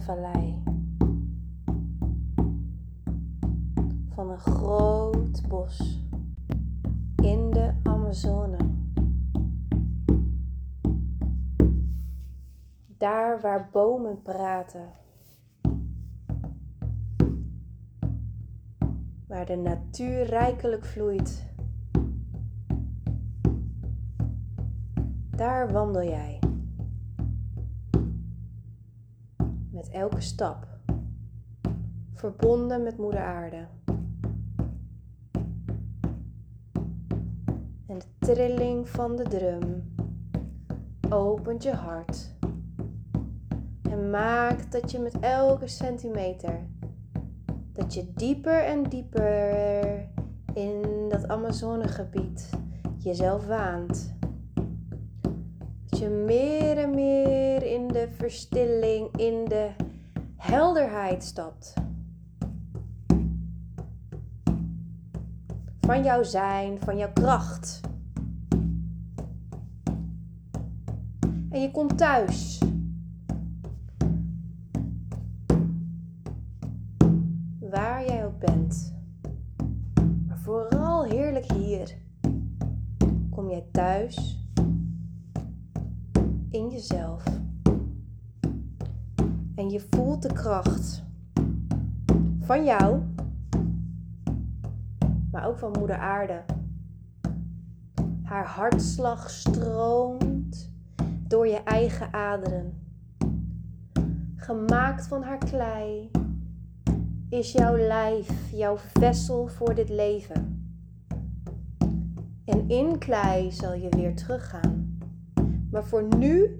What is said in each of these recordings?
vallei. Van een groot bos in de Amazone. Daar waar bomen praten. Waar de natuur rijkelijk vloeit. Daar wandel jij. Met elke stap. Verbonden met Moeder Aarde. En de trilling van de drum opent je hart. En maakt dat je met elke centimeter, dat je dieper en dieper in dat Amazonegebied jezelf waant. Dat je meer en meer in de verstilling, in de helderheid stapt. Van jouw zijn, van jouw kracht. En je komt thuis. Waar jij ook bent. Maar vooral heerlijk hier. Kom jij thuis in jezelf. En je voelt de kracht van jou. Maar ook van Moeder Aarde. Haar hartslag stroomt door je eigen aderen. Gemaakt van haar klei is jouw lijf, jouw vessel voor dit leven. En in klei zal je weer teruggaan. Maar voor nu,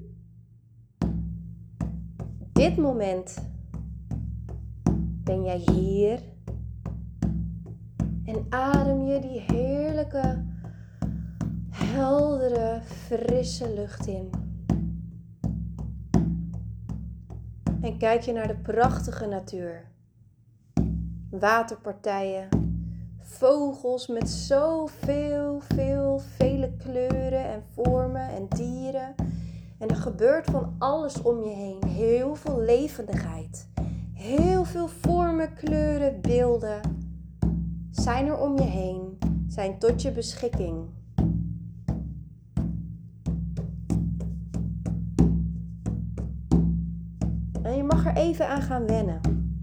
dit moment, ben jij hier. En adem je die heerlijke, heldere, frisse lucht in. En kijk je naar de prachtige natuur. Waterpartijen, vogels met vele kleuren en vormen en dieren. En er gebeurt van alles om je heen. Heel veel levendigheid. Heel veel vormen, kleuren, beelden zijn er om je heen, zijn tot je beschikking. En je mag er even aan gaan wennen.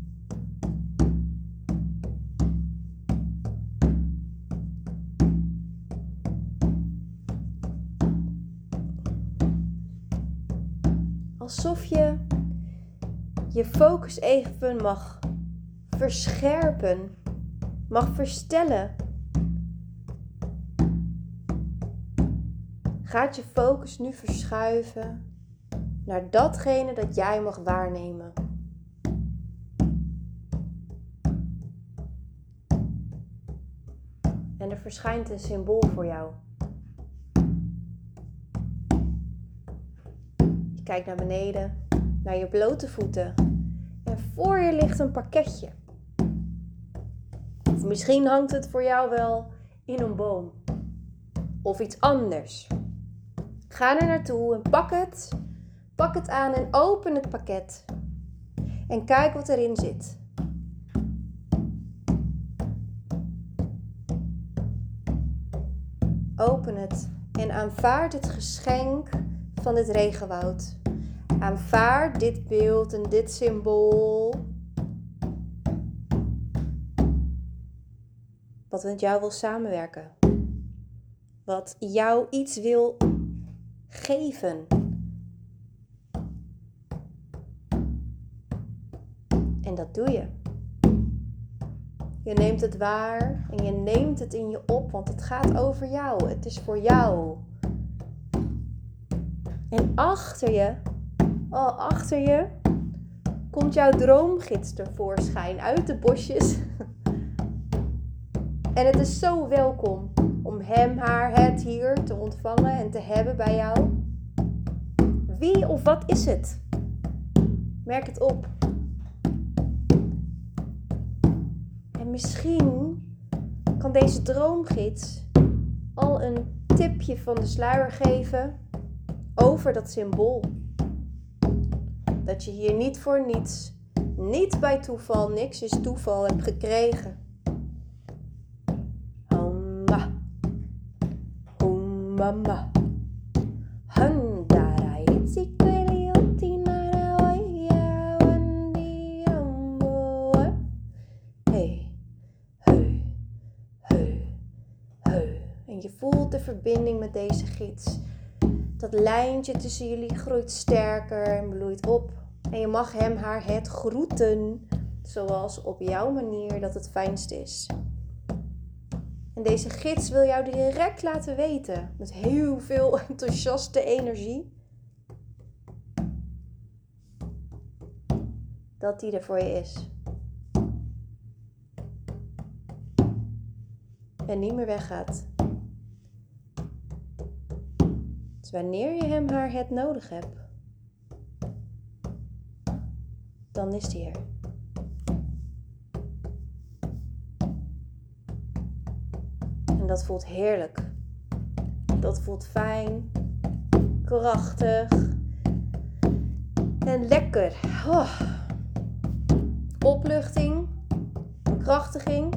Alsof je je focus even mag verscherpen, mag verstellen. Gaat je focus nu verschuiven naar datgene dat jij mag waarnemen. En er verschijnt een symbool voor jou. Je kijkt naar beneden, naar je blote voeten. En voor je ligt een pakketje. Of misschien hangt het voor jou wel in een boom. Of iets anders. Ga er naartoe en pak het. Pak het aan en open het pakket. En kijk wat erin zit. Open het en aanvaard het geschenk van dit regenwoud. Aanvaard dit beeld en dit symbool. Wat met jou wil samenwerken. Wat jou iets wil geven. En dat doe je. Je neemt het waar en je neemt het in je op, want het gaat over jou. Het is voor jou. En achter je, komt jouw droomgids tevoorschijn uit de bosjes. En het is zo welkom om hem, haar, het hier te ontvangen en te hebben bij jou. Wie of wat is het? Merk het op. En misschien kan deze droomgids al een tipje van de sluier geven over dat symbool. dat je hier niet voor niets, niet bij toeval, niks is toeval, hebt gekregen. Amma, mama, handara itzikweli otinara waya wandi amboa. Hey, hey, hey, hey. En je voelt de verbinding met deze gids. Dat lijntje tussen jullie groeit sterker en bloeit op. En je mag hem, haar, het groeten, zoals op jouw manier dat het fijnst is. En deze gids wil jou direct laten weten, met heel veel enthousiaste energie, dat hij er voor je is. En niet meer weggaat. Dus wanneer je hem, haar, het nodig hebt, dan is hij er. En dat voelt heerlijk. Dat voelt fijn, krachtig en lekker. Oh. Opluchting, krachtiging.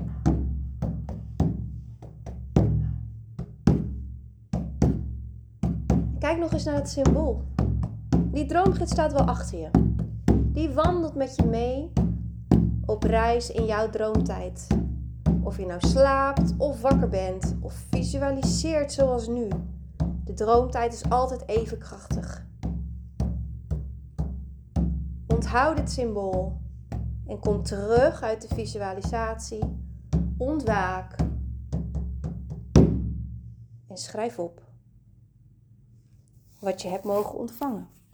Kijk nog eens naar het symbool. Die droomgids staat wel achter je. Die wandelt met je mee op reis in jouw droomtijd. Of je nou slaapt of wakker bent of visualiseert zoals nu. De droomtijd is altijd even krachtig. Onthoud dit symbool en kom terug uit de visualisatie. Ontwaak en schrijf op wat je hebt mogen ontvangen.